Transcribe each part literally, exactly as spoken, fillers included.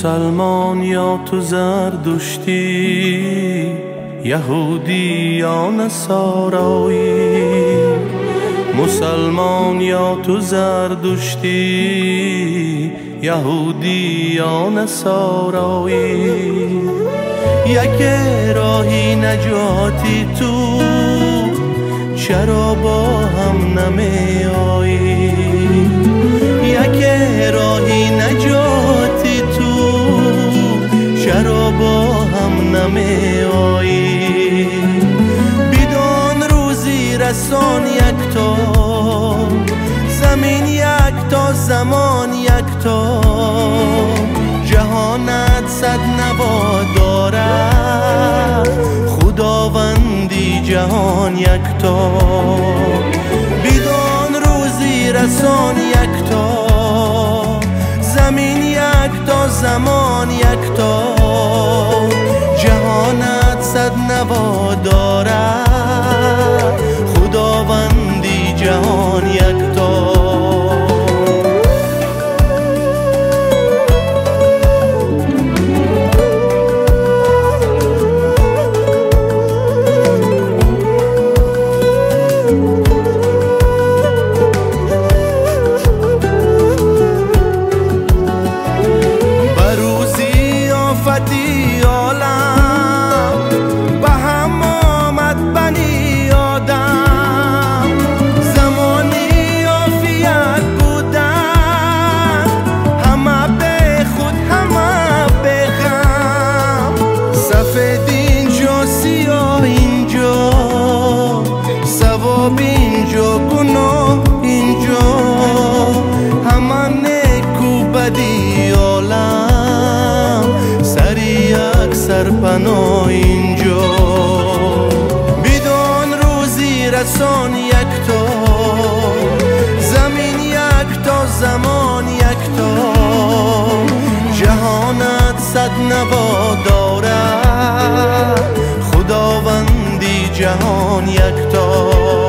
مسلمان یا تو زردشتی، یهودی یا نصارایی. مسلمان یا تو زردشتی، یهودی یا نصارایی. یک راهی نجاتی تو، چرا با هم نمی آیی؟ یک راهی نجاتی تو، چرا با هم نمی آیی؟ بدون روزی رسان یک تا، زمین یک تا، زمان یک تا. جهانت صد نوا دارد، خداوندی جهان یک تا. بدون روزی رسان یک تا، زمین یک تا، زمان یک تا. جهانت صد نوا دارد، خداوندی جهان یک تا. آفتی عالم به هم آمد بنی آدم، زمانی عافیت بودن، همه به خود همه به غم. سفید اینجا سیاه اینجا، ثواب اینجا گناه اینجا. همه نیک و بدی عالم، یک سرپناه اینجا. بدون روزی رسان یک تا، زمین یک تا، زمان یک تا. جهانت صد نوا دارد، خداوندی جهان یک تا.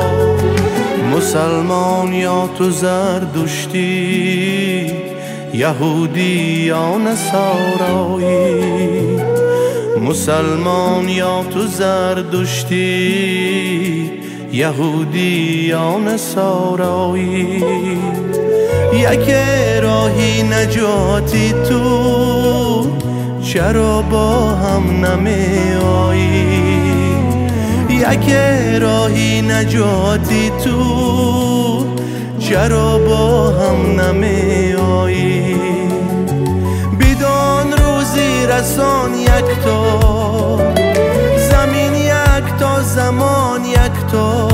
مسلمان یا تو زردشتی، یهودی یا نصارایی. مسلمان یا تو زردشتی، یهودی یا نصارایی. یک راهی نجاتی تو، چرا با هم نمی آیی؟ یک راهی نجاتی تو، چرا با هم نمی آیی؟ بدون روزی رسان یک تا، زمین یک تا، زمان یک تا.